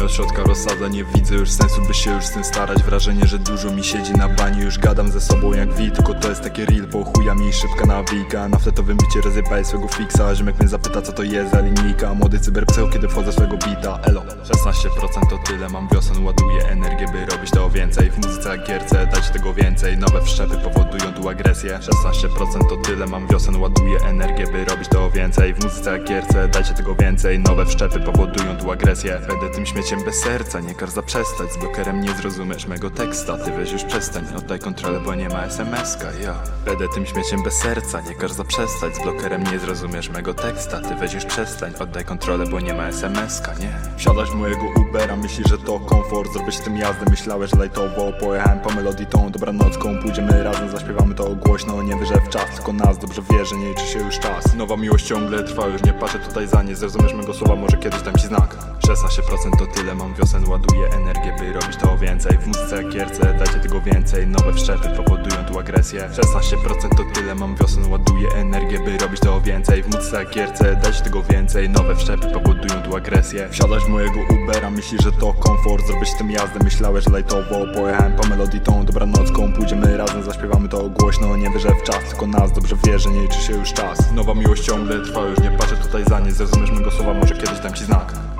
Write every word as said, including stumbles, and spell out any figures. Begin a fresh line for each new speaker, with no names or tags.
od środka rozsadza. Nie widzę już sensu, by się już z tym starać. Wrażenie, że dużo mi siedzi na bani. Już gadam ze sobą jak wi, tylko to jest takie real. Po chuja mi szybka nawika. Na fletowym bicie rozjebaj swego fixa. Ziomek mnie zapyta, co to jest za linijka. Młody cyberpseuł, kiedy wchodzę swego bita. Elo, szesnaście procent to tyle. Mam wiosen, ładuję energię, by robić to więcej. W muzyce jak gierce, dać tego więcej. Nowe wszczepy powodują tu agresję. szesnaście procent to tyle. Mam wiosen, ładuję energię, by robić to więcej. W muzyce jak gierce, dajcie tego więcej. Nowe wszczepy powodują tu agresję. Będę tym śmieciem bez serca, nie każ zaprzestać. Z blokerem nie zrozumiesz mego teksta. Ty weź już przestań, oddaj kontrolę, bo nie ma es em es ka, ja. Będę tym śmieciem bez serca, nie każ zaprzestać. Z blokerem nie zrozumiesz mego teksta. Ty weź już przestań, oddaj kontrolę, bo nie ma es em es ka, nie. Wsiadać w mojego Ubera, myślisz, że to komfort. Zrobić tym jazdę, myślałeś lajtowo. Pojechałem po melodii tą dobranocką. Pójdziemy razem, zaśpiewamy to głośno. Nie wierzę w czas, tylko nas dobrze wie, że nie liczy się już czas. Nowa miłość ciągle trwa, już nie patrzę tutaj za nie. Zrozumiesz mego słowa, może kiedyś dam ci znak. szesnaście procent to tyle, mam wiosen, ładuję energię, by robić to więcej. W muzyce jak gierce, dajcie tego więcej. Nowe wszczepy powodują tu agresję. szesnaście procent to tyle, mam wiosen, ładuję energię, by robić to więcej. W muzyce jak gierce, dajcie tego więcej. Nowe wszczepy powodują tu agresję. Wsiadać w mojego Ubera, myślisz, że to komfort. Zrobić tym jazdę, myślałeś, że lajtowo. Pojechałem po melodii tą dobranocką. Pójdziemy razem, zaśpiewamy to głośno. Nie wierzę w czas, tylko nas dobrze wie, że nie liczy się już czas. Nowa miłość ciągle trwa, już nie patrzę tutaj za nie. Zrozumiesz mego słowa, może kiedyś dam ci znak.